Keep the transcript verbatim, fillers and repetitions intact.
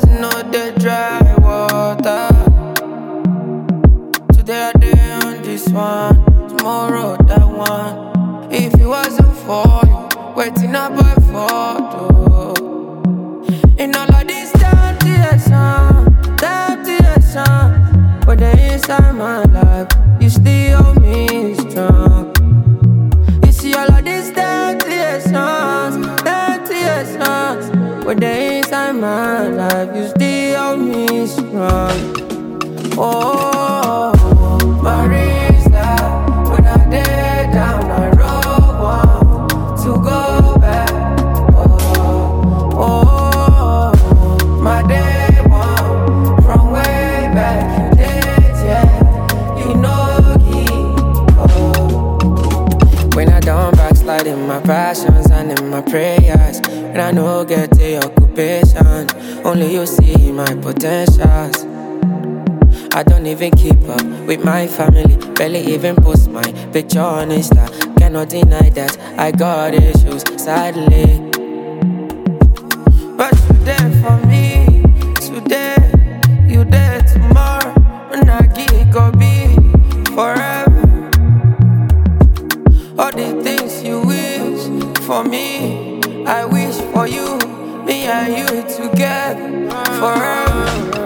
As you know they dry water. Today I day on this one, tomorrow that one. If it wasn't for you, waiting up by photo. In all of this temptation, temptation, but they inside my life, you still hold me strong. You see all of these temptations, temptations, but they inside my life, you still hold me strong. Oh, Marisa, when I did down, I wrote one to go back. Oh, oh, my day one from way back. You did, yeah, you know it. Oh, when I don't backslide in my passions and in my prayers, when I no get the occupation, only you see my potentials. I don't even keep up with my family, barely even post my picture on Insta. Cannot deny that I got issues, sadly. But you there for me, today, you there tomorrow. When I get go be forever. All the things you wish for me, I wish for you. Me and you together forever.